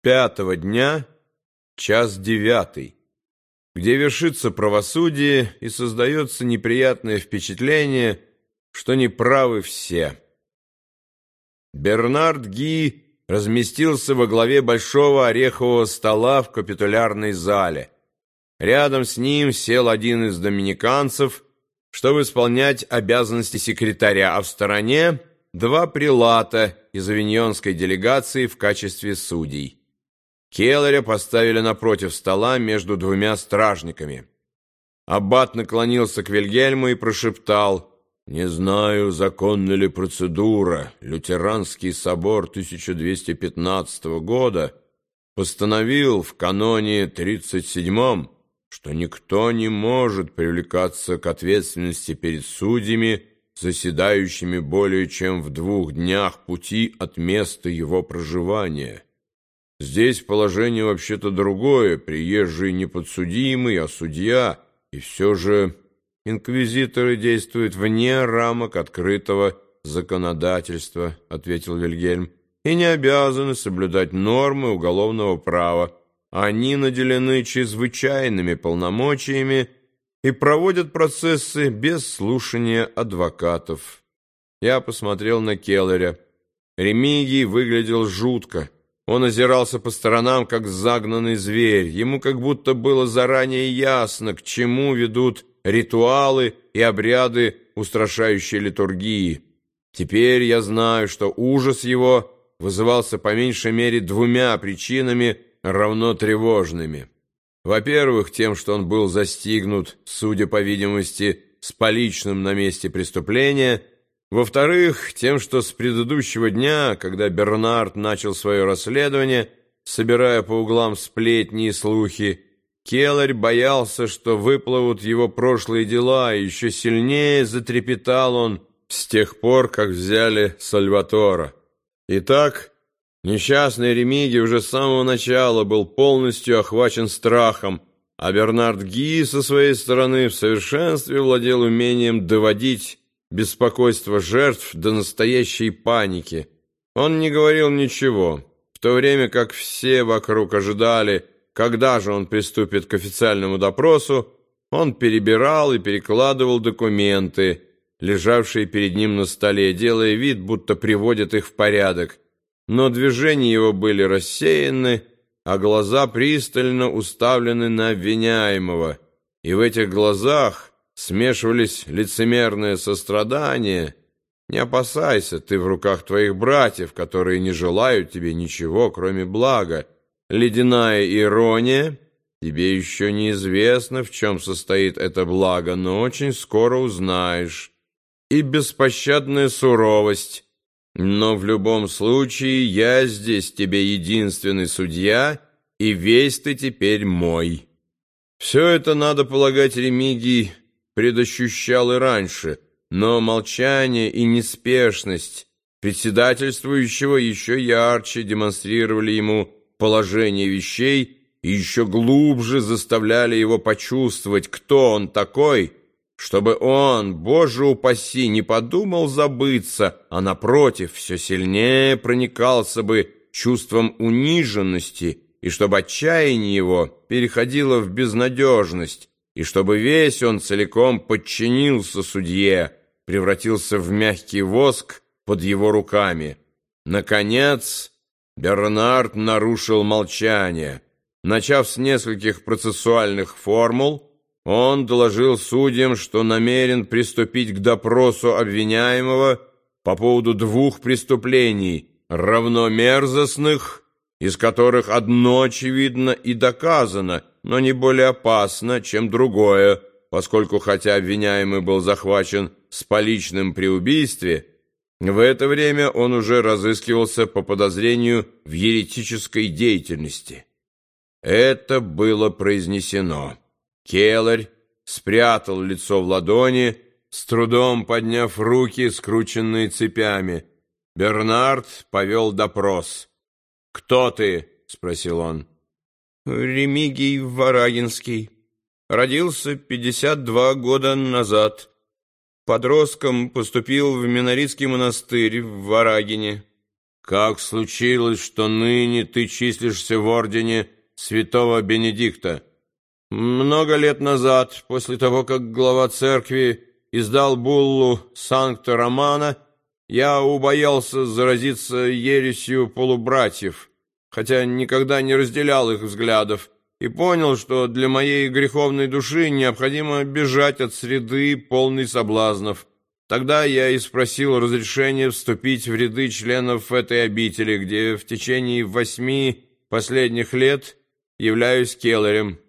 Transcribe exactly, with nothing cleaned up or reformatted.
Пятого дня, час девятый, где вершится правосудие и создается неприятное впечатление, что неправы все. Бернард Ги разместился во главе большого орехового стола в капитулярной зале. Рядом с ним сел один из доминиканцев, чтобы исполнять обязанности секретаря, а в стороне два прелата из авиньонской делегации в качестве судей. Келлеря поставили напротив стола между двумя стражниками. Аббат наклонился к Вильгельму и прошептал: «Не знаю, законна ли процедура. Лютеранский собор тысяча двести пятнадцатого года постановил в каноне тридцать седьмом, что никто не может привлекаться к ответственности перед судьями, заседающими более чем в двух днях пути от места его проживания. Здесь положение вообще-то другое, приезжий не подсудимый, а судья, и все же инквизиторы действуют вне рамок открытого законодательства», — ответил Вильгельм, «и не обязаны соблюдать нормы уголовного права. Они наделены чрезвычайными полномочиями и проводят процессы без слушания адвокатов». Я посмотрел на Келлеря. Ремигий выглядел жутко. Он озирался по сторонам, как загнанный зверь. Ему как будто было заранее ясно, к чему ведут ритуалы и обряды устрашающей литургии. Теперь я знаю, что ужас его вызывался по меньшей мере двумя причинами, равно тревожными. Во-первых, тем, что он был застигнут, судя по видимости, с поличным на месте преступления. Во-вторых, тем, что с предыдущего дня, когда Бернард начал свое расследование, собирая по углам сплетни и слухи, Келлер боялся, что выплывут его прошлые дела, и еще сильнее затрепетал он с тех пор, как взяли Сальватора. Итак, несчастный Ремигий уже с самого начала был полностью охвачен страхом, а Бернард Ги со своей стороны в совершенстве владел умением доводить беспокойство жертв до настоящей паники. Он не говорил ничего, в то время как все вокруг ожидали, когда же он приступит к официальному допросу. Он перебирал и перекладывал документы, лежавшие перед ним на столе, делая вид, будто приводит их в порядок. Но движения его были рассеяны, а глаза пристально уставлены на обвиняемого, и в этих глазах смешивались лицемерное сострадание. Не опасайся, ты в руках твоих братьев, которые не желают тебе ничего, кроме блага. Ледяная ирония. Тебе еще неизвестно, в чем состоит это благо, но очень скоро узнаешь. И беспощадная суровость. Но в любом случае я здесь тебе единственный судья, и весь ты теперь мой. Все это, надо полагать, Ремигий предощущал и раньше, но молчание и неспешность председательствующего еще ярче демонстрировали ему положение вещей и еще глубже заставляли его почувствовать, кто он такой, чтобы он, Боже упаси, не подумал забыться, а, напротив, все сильнее проникался бы чувством униженности, и чтобы отчаяние его переходило в безнадежность, и чтобы весь он целиком подчинился судье, превратился в мягкий воск под его руками. Наконец, Бернард нарушил молчание. Начав с нескольких процессуальных формул, он доложил судьям, что намерен приступить к допросу обвиняемого по поводу двух преступлений, равно мерзостных, из которых одно очевидно и доказано, но не более опасно, чем другое, поскольку, хотя обвиняемый был захвачен с поличным при убийстве, в это время он уже разыскивался по подозрению в еретической деятельности. Это было произнесено. Келлер спрятал лицо в ладони, с трудом подняв руки, скрученные цепями. Бернард повел допрос. «Кто ты?» — спросил он. «Ремигий Варагинский. Родился пятьдесят два года назад. Подростком поступил в Миноритский монастырь в Варагине. как случилось, что ныне ты числишься в ордене святого Бенедикта? Много лет назад, после того, как глава церкви издал буллу Санкта Романа, я убоялся заразиться ересью полубратьев, хотя никогда не разделял их взглядов, и понял, что для моей греховной души необходимо бежать от среды, полной соблазнов. Тогда я и спросил разрешения вступить в ряды членов этой обители, где в течение восьми последних лет являюсь келарем.